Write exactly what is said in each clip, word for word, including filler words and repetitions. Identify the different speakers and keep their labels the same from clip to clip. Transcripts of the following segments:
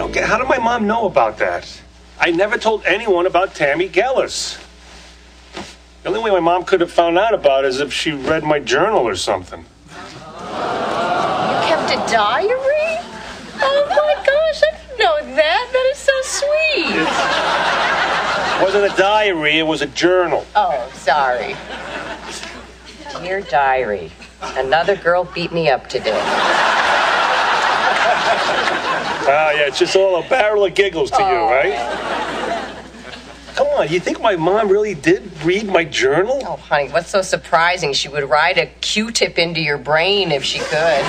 Speaker 1: Okay, how did my mom know about that? I never told anyone about Tammy Gellis. The only way my mom could have found out about it is if she read my journal or something.
Speaker 2: You kept a diary? Oh my gosh, I didn't know that. That is so sweet.
Speaker 1: It wasn't a diary, it was a journal.
Speaker 2: Oh, sorry. Dear diary, another girl beat me up today.
Speaker 1: Ah, yeah, it's just all a barrel of giggles to oh. you, right? Come on, you think my mom really did read my journal?
Speaker 2: Oh, honey, what's so surprising? She would ride a Q-tip into your brain if she could.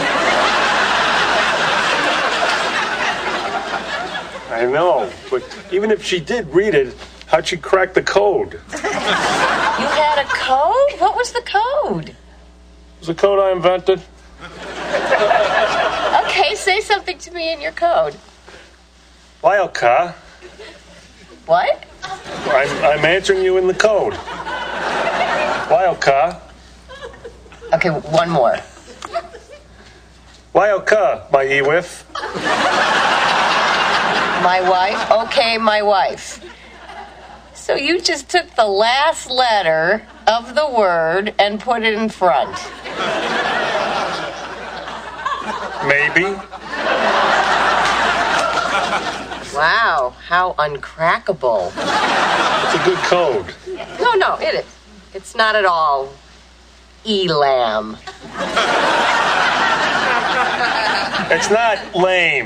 Speaker 1: I know, but even if she did read it, how'd she crack the code?
Speaker 2: You had a code? What was the code?
Speaker 1: It was a code I invented.
Speaker 2: Okay, say something to me in your code.
Speaker 1: Wildcar.
Speaker 2: What?
Speaker 1: I'm, I'm answering you in the code. Wildcar.
Speaker 2: Okay, one more.
Speaker 1: Wildcar, my E-whiff.
Speaker 2: My wife? Okay, my wife. So you just took the last letter of the word and put it in front.
Speaker 1: Maybe.
Speaker 2: Wow, how uncrackable.
Speaker 1: It's a good code.
Speaker 2: No, no, it is. It's not at all elam.
Speaker 1: It's not lame.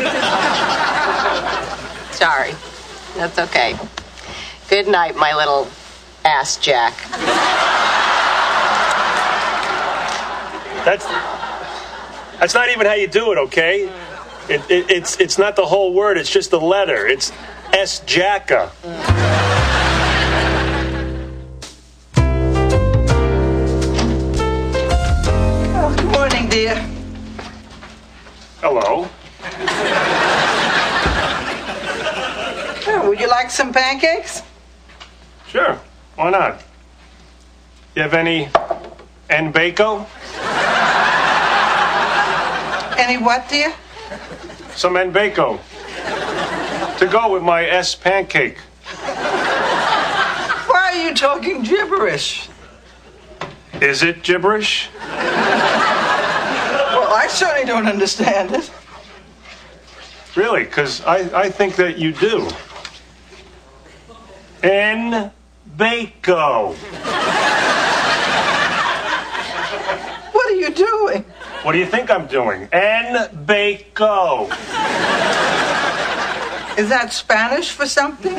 Speaker 2: Sorry. That's okay. Good night, my little ass jack.
Speaker 1: That's that's not even how you do it, okay? It, it, it's it's not the whole word. It's just the letter. It's S Jacka.
Speaker 3: Oh, good morning, dear.
Speaker 1: Hello.
Speaker 3: Oh, would you like some pancakes?
Speaker 1: Sure. Why not? You have any N-Bacon?
Speaker 3: Any what, dear?
Speaker 1: Some N-Bacon. To go with my S pancake.
Speaker 3: Why are you talking gibberish?
Speaker 1: Is it gibberish?
Speaker 3: Well, I certainly don't understand it.
Speaker 1: Really? Because I, I think that you do. N-Bacon.
Speaker 3: What are you doing?
Speaker 1: What do you think I'm doing? N-Bacon.
Speaker 3: Is that Spanish for something?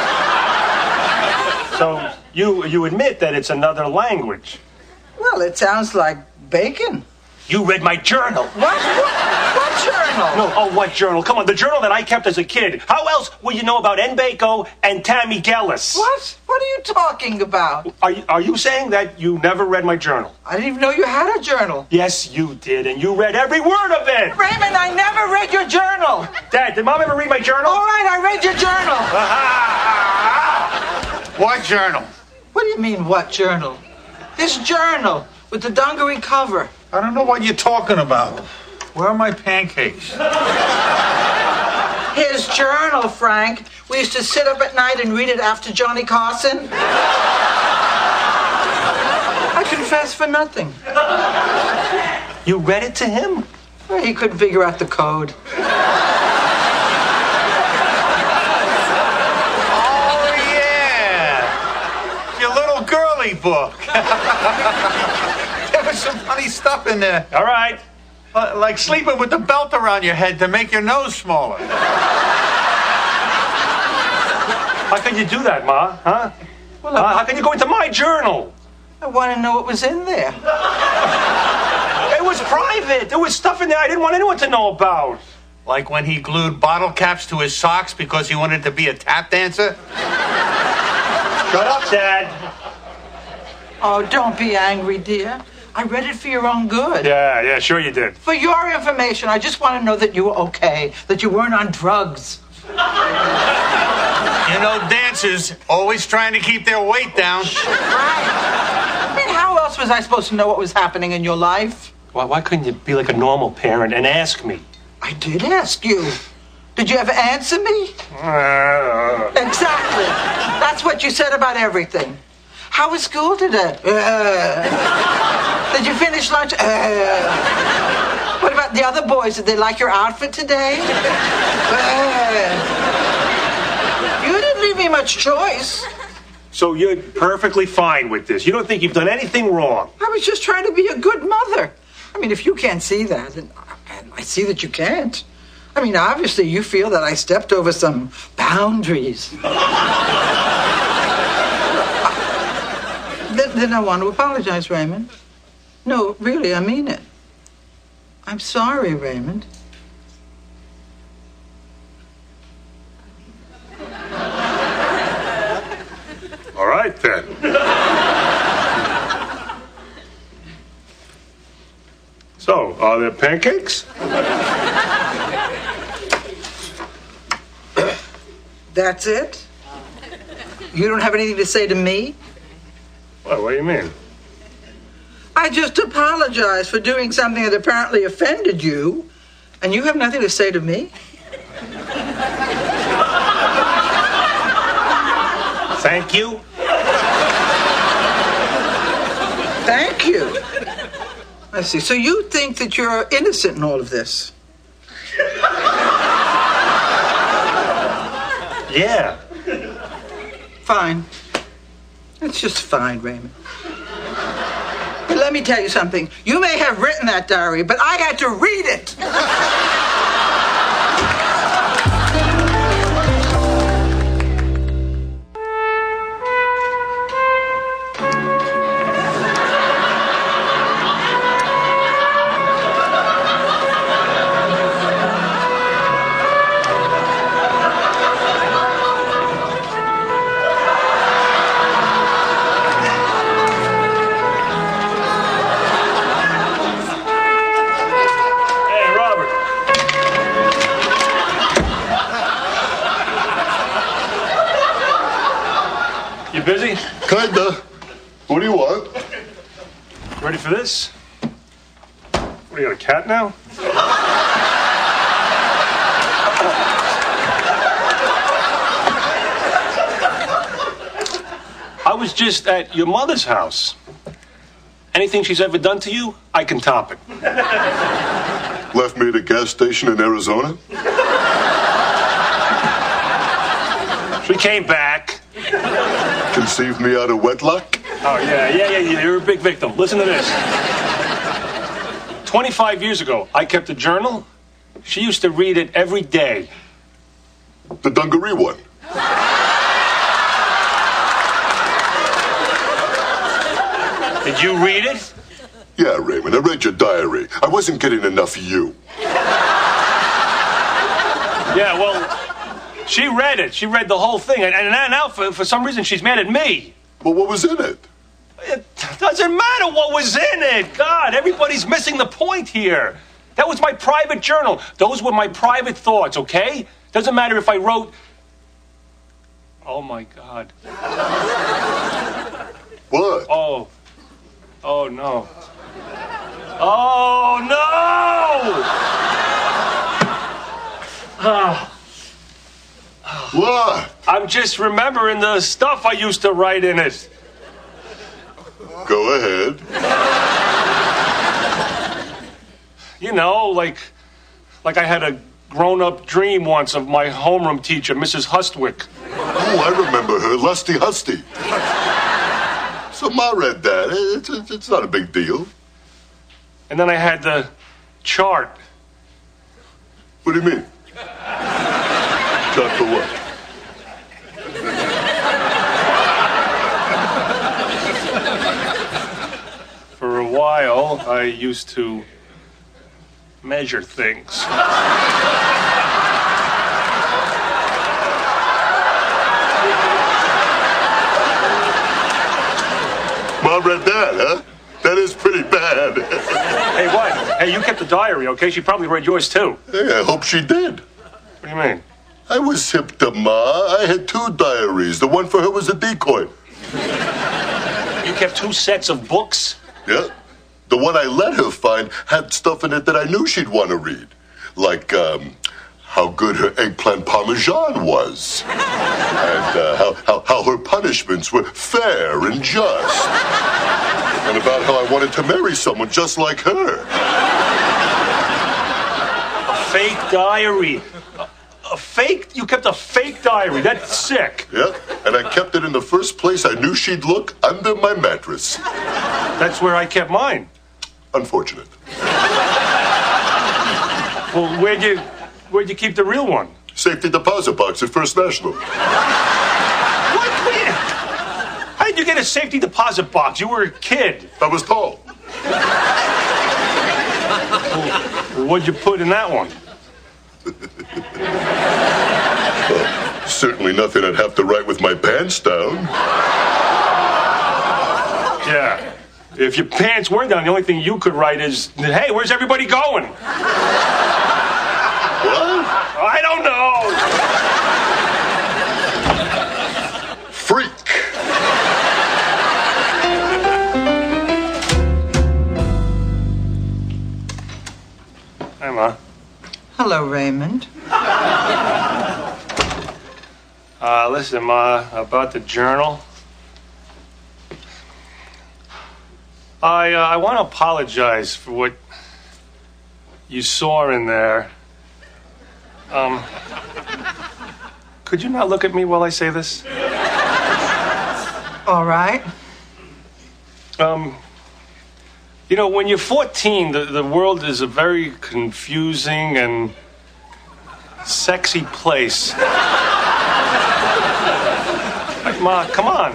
Speaker 1: So you you admit that it's another language?
Speaker 3: Well, it sounds like bacon.
Speaker 1: You read my journal.
Speaker 3: What? What, what journal?
Speaker 1: No, oh, what journal? Come on, the journal that I kept as a kid. How else will you know about N-Bacon and Tammy Gellis?
Speaker 3: What? What are you talking about?
Speaker 1: Are you, are you saying that you never read my journal?
Speaker 3: I didn't even know you had a journal.
Speaker 1: Yes, you did, and you read every word of it.
Speaker 3: Raymond, I never read your journal.
Speaker 1: Dad, did Mom ever read my journal?
Speaker 3: All right, I read your journal.
Speaker 4: What journal?
Speaker 3: What do you mean, what journal? This journal with the dungaree cover.
Speaker 4: I don't know what you're talking about. Where are my pancakes?
Speaker 3: His journal, Frank. We used to sit up at night and read it after Johnny Carson. I confess for nothing.
Speaker 1: You read it to him?
Speaker 3: Well, he couldn't figure out the code.
Speaker 4: Oh, yeah. Your little girly book. There was some funny stuff in there.
Speaker 1: All right.
Speaker 4: Uh, like sleeping with the belt around your head to make your nose smaller.
Speaker 1: How can you do that, Ma? Huh?
Speaker 3: Well,
Speaker 1: uh, how can you go into my journal?
Speaker 3: I want to know what was in there.
Speaker 1: It was private. There was stuff in there I didn't want anyone to know about.
Speaker 4: Like when he glued bottle caps to his socks because he wanted to be a tap dancer?
Speaker 1: Shut up, Dad.
Speaker 3: Oh, don't be angry, dear. I read it for your own good.
Speaker 1: Yeah, yeah, sure you did.
Speaker 3: For your information, I just want to know that you were okay, that you weren't on drugs.
Speaker 4: You know, dancers always trying to keep their weight down.
Speaker 3: Right. I mean, how else was I supposed to know what was happening in your life?
Speaker 1: Why, why couldn't you be like a normal parent and ask me?
Speaker 3: I did ask you. Did you ever answer me?
Speaker 1: Uh,
Speaker 3: Exactly. That's what you said about everything. How was school today? Uh, did you finish lunch? Uh, what about the other boys? Did they like your outfit today? Uh, you didn't leave me much choice.
Speaker 1: so you're perfectly fine with this. You don't think you've done anything wrong.
Speaker 3: I was just trying to be a good mother. I mean, if you can't see that, and I see that you can't. I mean, obviously, you feel that I stepped over some boundaries. Then, then I want to apologize, Raymond. No, really, I mean it. I'm sorry, Raymond.
Speaker 1: All right, then. So, are there pancakes?
Speaker 3: That's it? You don't have anything to say to me?
Speaker 1: What, what do you mean?
Speaker 3: I just apologize for doing something that apparently offended you, and you have nothing to say to me?
Speaker 1: Thank you.
Speaker 3: Thank you. I see. So you think that you're innocent in all of this?
Speaker 1: Yeah.
Speaker 3: Fine. It's just fine, Raymond. But let me tell you something. You may have written that diary, but I had to read it.
Speaker 1: Hey, Robert. You busy?
Speaker 5: Kinda. What do you want?
Speaker 1: Ready for this? What, you got a cat now? I was just at your mother's house. Anything she's ever done to you, I can top it.
Speaker 5: Left me at a gas station in Arizona?
Speaker 1: She came back.
Speaker 5: Conceived me out of wedlock?
Speaker 1: Oh, yeah, yeah, yeah, yeah. You're a big victim. Listen to this. twenty-five years ago, I kept a journal. She used to read it every day.
Speaker 5: The dungaree one.
Speaker 1: Did you read it?
Speaker 5: Yeah, Raymond, I read your diary. I wasn't getting enough of you.
Speaker 1: Yeah, well, she read it. She read the whole thing. And, and now, now for, for some reason, she's mad at me.
Speaker 5: Well, what was in it?
Speaker 1: It doesn't matter what was in it. God, everybody's missing the point here. That was my private journal. Those were my private thoughts, okay? Doesn't matter if I wrote... Oh, my God.
Speaker 5: What?
Speaker 1: Oh. Oh, no. Oh, no! Ah.
Speaker 5: What?
Speaker 1: I'm just remembering the stuff I used to write in it.
Speaker 5: Go ahead.
Speaker 1: You know, like, like I had a grown-up dream once of my homeroom teacher, Missus Hustwick.
Speaker 5: Oh, I remember her, Lusty Husty. So Ma read that. It's, it's, it's not a big deal.
Speaker 1: And then I had the chart.
Speaker 5: What do you mean? Chart for what?
Speaker 1: For a while, I used to measure things.
Speaker 5: Ma read that, huh? That is pretty bad.
Speaker 1: Hey, what? Hey, you kept the diary, okay? She probably read yours, too.
Speaker 5: Hey, I hope she did.
Speaker 1: What do you mean?
Speaker 5: I was hip to Ma. I had two diaries. The one for her was a decoy.
Speaker 1: You kept two sets of books?
Speaker 5: Yeah. The one I let her find had stuff in it that I knew she'd want to read. Like, um, how good her eggplant parmesan was. And uh, how, how, how her punishments were fair and just. And about how I wanted to marry someone just like her.
Speaker 1: A fake diary. A, a fake? You kept a fake diary. That's sick.
Speaker 5: Yeah, and I kept it in the first place I knew she'd look, under my mattress.
Speaker 1: That's where I kept mine.
Speaker 5: Unfortunate.
Speaker 1: Well, where'd you, where'd you keep the real one?
Speaker 5: Safety deposit box at First National.
Speaker 1: What? How did you get a safety deposit box? You were a kid.
Speaker 5: I was tall.
Speaker 1: Well, what'd you put in that one?
Speaker 5: Well, certainly nothing I'd have to write with my pants down.
Speaker 1: Yeah. If your pants were down, the only thing you could write is, hey, where's everybody going?
Speaker 5: What?
Speaker 1: I don't know.
Speaker 5: Freak.
Speaker 1: Hi, Ma.
Speaker 3: Hello, Raymond.
Speaker 1: Uh, listen, Ma, about the journal. I, uh, I want to apologize for what you saw in there. Um, could you not look at me while I say this?
Speaker 3: All right.
Speaker 1: Um, you know, when you're fourteen, the, the world is a very confusing and sexy place. Like, Ma, come on.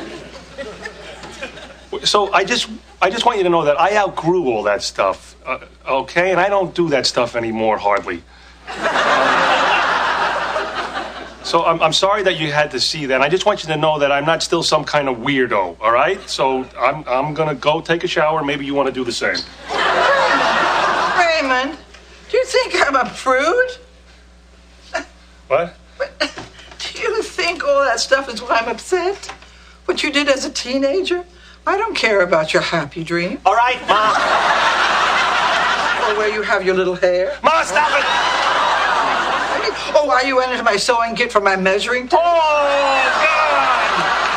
Speaker 1: So I just, I just want you to know that I outgrew all that stuff, uh, okay? And I don't do that stuff anymore, hardly. So I'm, I'm sorry that you had to see that. I just want you to know that I'm not still some kind of weirdo, all right? So I'm, I'm gonna go take a shower. Maybe you want to do the same.
Speaker 3: Raymond, do you think I'm a prude?
Speaker 1: What?
Speaker 3: Do you think all that stuff is why I'm upset? What you did as a teenager? I don't care about your happy dream.
Speaker 1: All right, Ma.
Speaker 3: Or where you have your little hair.
Speaker 1: Ma, stop it!
Speaker 3: Oh, why you went into my sewing kit for my measuring tape?
Speaker 1: Oh, God!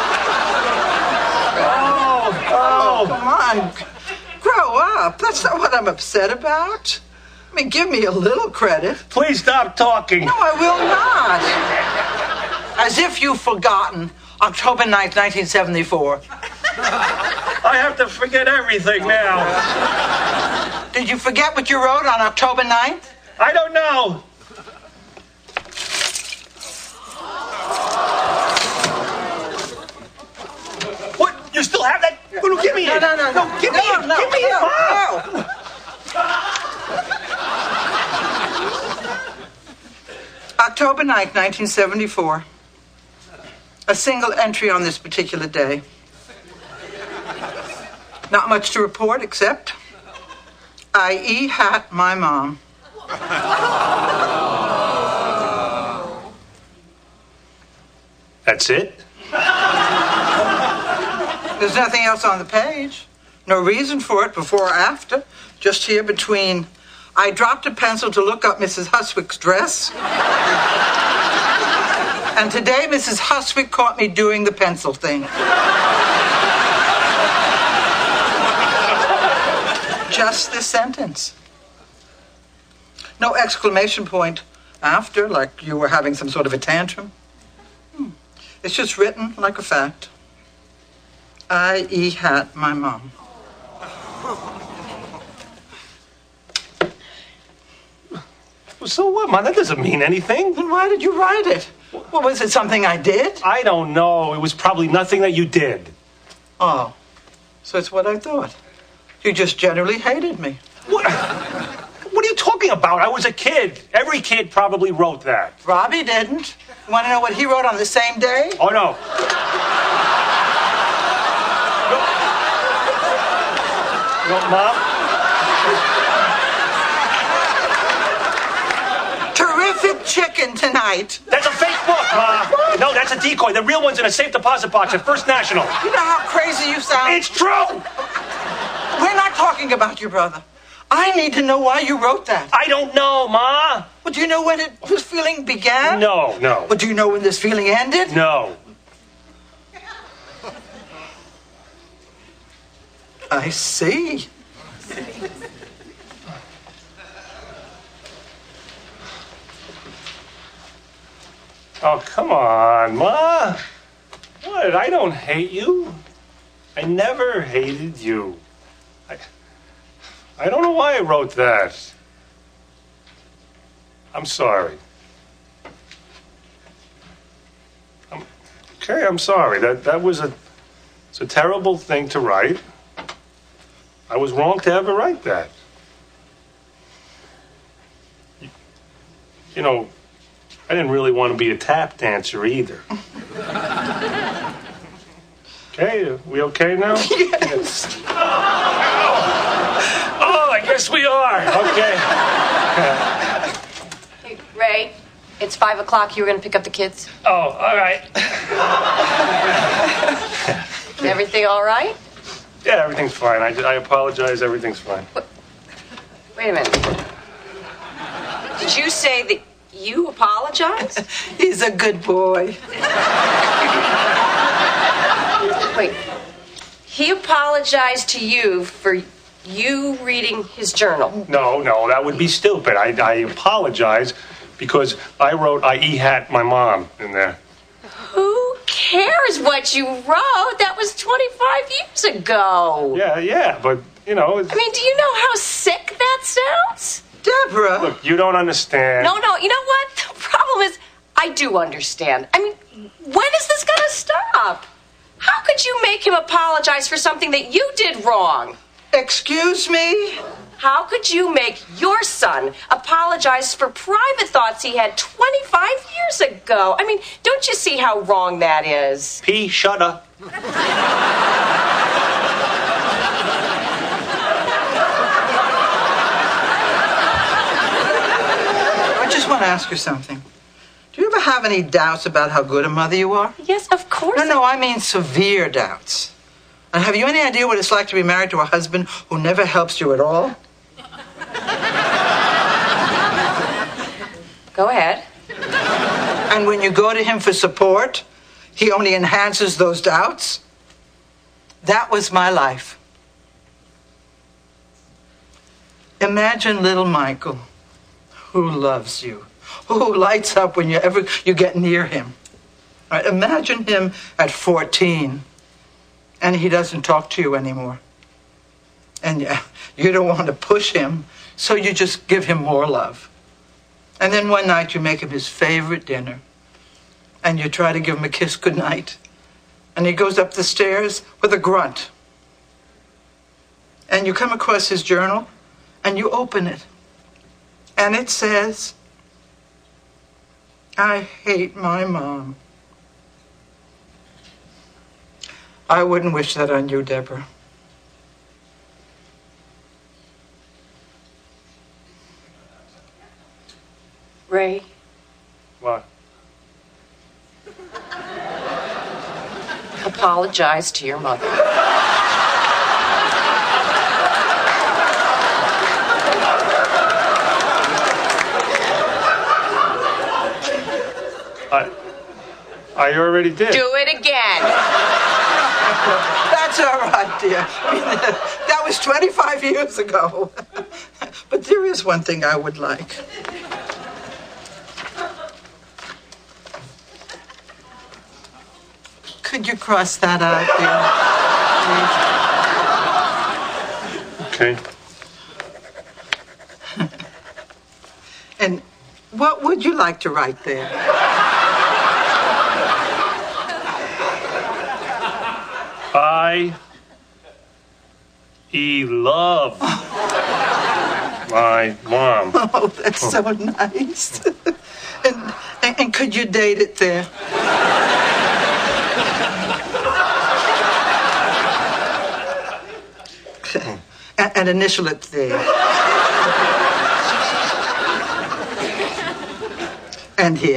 Speaker 1: Oh,
Speaker 3: Come on, grow up. That's not what I'm upset about. I mean, give me a little credit.
Speaker 1: please stop talking.
Speaker 3: No, I will not. As if you've forgotten October ninth, nineteen seventy-four.
Speaker 1: I have to forget everything now.
Speaker 3: Did you forget what you wrote on October ninth?
Speaker 1: I don't know. What? You still have that? Well, give me
Speaker 3: No,
Speaker 1: it.
Speaker 3: no, no, no.
Speaker 1: Give me
Speaker 3: no,
Speaker 1: it.
Speaker 3: no,
Speaker 1: give me
Speaker 3: no,
Speaker 1: it, Ma.
Speaker 3: no. October ninth, nineteen seventy-four. A single entry on this particular day. Not much to report except I e-hat my mom.
Speaker 1: That's it?
Speaker 3: There's nothing else on the page. No reason for it before or after. Just here between I dropped a pencil to look up Missus Huswick's dress. And today Missus Huswick caught me doing the pencil thing. Just this sentence. No exclamation point after, like you were having some sort of a tantrum. Hmm. It's just written like a fact. I e-hat my mom.
Speaker 1: So what, Ma? That doesn't mean anything.
Speaker 3: Then why did you write it? Well, was it something I did?
Speaker 1: I don't know. It was probably nothing that you did.
Speaker 3: Oh, so it's what I thought. You just generally hated me.
Speaker 1: What? What are you talking about? I was a kid. Every kid probably wrote that.
Speaker 3: Robbie didn't. You want to know what he wrote on the same day?
Speaker 1: Oh, no. No, Mom?
Speaker 3: Terrific chicken tonight.
Speaker 1: That's a fake book, Ma. No, that's a decoy. The real one's in a safe deposit box at First National.
Speaker 3: You know how crazy you sound?
Speaker 1: It's true!
Speaker 3: We're not talking about your brother. I need to know why you wrote that.
Speaker 1: I don't know, Ma. What
Speaker 3: do you know when it, this feeling began?
Speaker 1: No, no.
Speaker 3: But do you know when this feeling ended?
Speaker 1: No.
Speaker 3: I see.
Speaker 1: Oh, come on, Ma. What? I don't hate you. I never hated you. I, I don't know why I wrote that. I'm sorry. I'm, okay, I'm sorry. That that was a it's a terrible thing to write. I was wrong to ever write that. You, you know, I didn't really want to be a tap dancer either. Okay, are we okay now?
Speaker 3: Yes.
Speaker 1: Oh, I guess we are. Okay.
Speaker 6: Hey, Ray, it's five o'clock. You were going to pick up the kids.
Speaker 1: Oh, all right.
Speaker 6: Everything all right?
Speaker 1: Yeah, everything's fine. I, I apologize. Everything's fine.
Speaker 6: Wait a minute. Did you say that you apologized?
Speaker 3: He's a good boy.
Speaker 6: Wait. He apologized to you for you reading his journal.
Speaker 1: No, no, that would be stupid. I, I apologize because I wrote I e-hat my mom in there.
Speaker 6: Who cares what you wrote? That was twenty-five years ago.
Speaker 1: Yeah, yeah, but, you know... It's,
Speaker 6: I mean, do you know how sick that sounds?
Speaker 3: Deborah.
Speaker 1: look, you don't understand.
Speaker 6: No, no, you know what? The problem is, I do understand. I mean, when is this going to stop? How could you make him apologize for something that you did wrong?
Speaker 3: Excuse me?
Speaker 6: How could you make your son apologize for private thoughts he had twenty-five years ago? I mean, don't you see how wrong that is?
Speaker 1: P, shut up.
Speaker 3: I just want to ask you something. Do you ever have any doubts about how good a mother you are?
Speaker 6: Yes, of course.
Speaker 3: No, no, I mean severe doubts. And have you any idea what it's like to be married to a husband who never helps you at all?
Speaker 6: Go ahead.
Speaker 3: And when you go to him for support, he only enhances those doubts? That was my life. Imagine little Michael, who loves you, who lights up when you ever you get near him. All right, imagine him at fourteen, and he doesn't talk to you anymore. And you, you don't want to push him, so you just give him more love. And then one night you make him his favorite dinner, and you try to give him a kiss goodnight. And he goes up the stairs with a grunt. And you come across his journal, and you open it. And it says, I hate my mom. I wouldn't wish that on you, Deborah.
Speaker 6: Ray,
Speaker 1: What?
Speaker 6: apologize to your mother.
Speaker 1: I, I already did.
Speaker 6: Do it again.
Speaker 3: That's all right, dear. I mean, that was twenty-five years ago. But there is one thing I would like. Could you cross that out, dear?
Speaker 1: Okay.
Speaker 3: And what would you like to write there?
Speaker 1: I e love my mom.
Speaker 3: Oh, that's so nice. and, and and could you date it there? and, and initial it there. And here.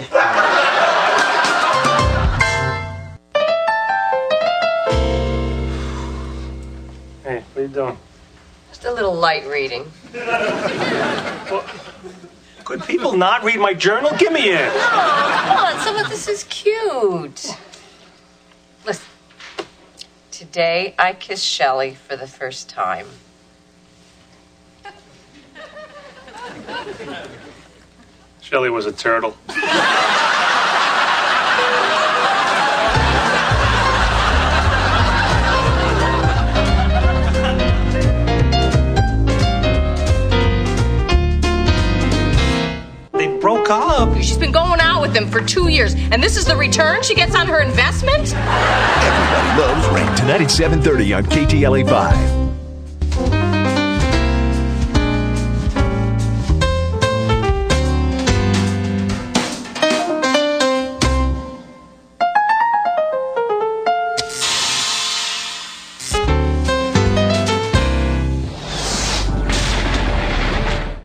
Speaker 1: Hey, what are you doing?
Speaker 6: Just a little light reading.
Speaker 1: Well, Could people not read my journal? Give me it.
Speaker 2: Oh, come on. Some of this is cute. Listen. Today, I kissed Shelley for the first time.
Speaker 1: Shelley was a turtle. They broke up.
Speaker 6: She's been going out with him for two years, and this is the return she gets on her investment?
Speaker 7: Everybody loves Rain. Tonight at seven thirty on K T L A five.